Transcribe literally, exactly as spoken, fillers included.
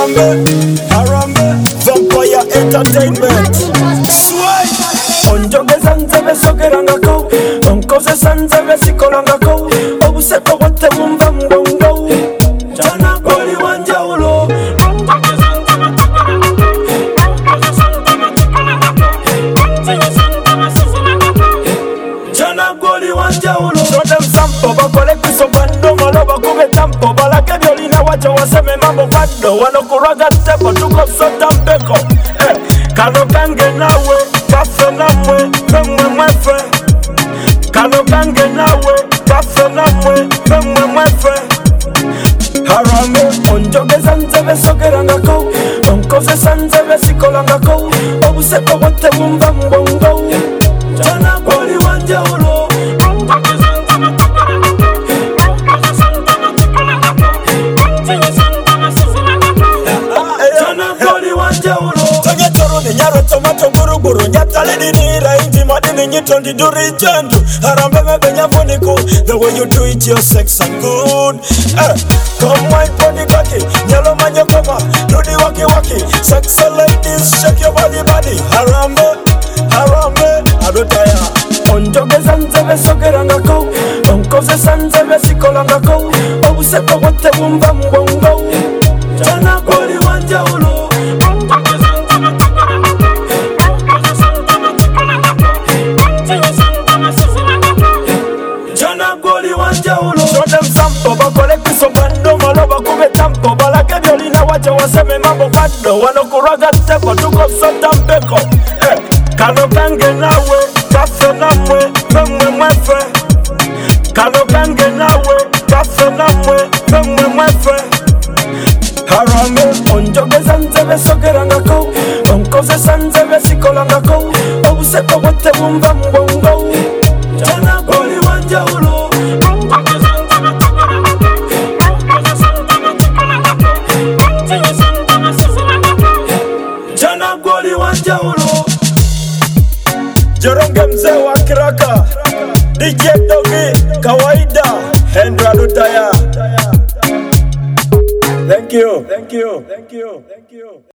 Harambe, Harambe, Vampire Entertainment. Sway. Onjogeza nzebe sogerangako, onkozesa nzebe sikolangako, obuseko bwote bumva mbongo. Jana goli wanjawulo. Jana goli wanjawulo. Show them sample, bakole kuso bando, maloba kube tampo, balake violina wacha waseme mambo bado, wanokuraga tepo, tuko sota mbeko. Eh, kano kange nawe, kafe namwe, memwe mwefe. Kano kange nawe, kafe namwe, memwe mwefe. Harambe, onjogeza nzebe sogerangako, onkozesa nzebe sikolangako, obuseko bwote bumva mbongo. Jana goli wanjawulo. Jana goli wanjawulo. Toge toro ni nyaro tomato guru guru, nyatale ni nira inti madini nyitondi duri jendu. Harambe mebe nyavuniko, the way you do it you're sex and good. Eh, come wine pony cocky, nyalo manyokoma, rudi waki waki. Sexy ladies shake your body body. Harambe, Harambe, adutaya. Onjogeza nzebe sogerangako, onkozesa nzebe sikolangako, obuseko bwote bumva mbongo. Jana goli wanjawulo. Jana goli wanjawulo. Show them sample, bakole kuso bando, maloba kube tampo, balake violina wacha waseme mambo bado, wanokuraga tepo, tuko sota mbeko. Eh, kano kange nawe, kafe namwe, memwe mwefe. Kano kange nawe, kafe namwe, memwe mwefe. Harambe, onjogeza nzebe sogerangako, onkozesa nzebe sikolangako, obuseko bwote bumva mbongo. Jana goli wanjawulo. Jana goli wanjawulo. Joronge mzee wa kiraka, D J Dogi, kawaida, Hendra Lutaya. Thank you, thank you, thank you, thank you.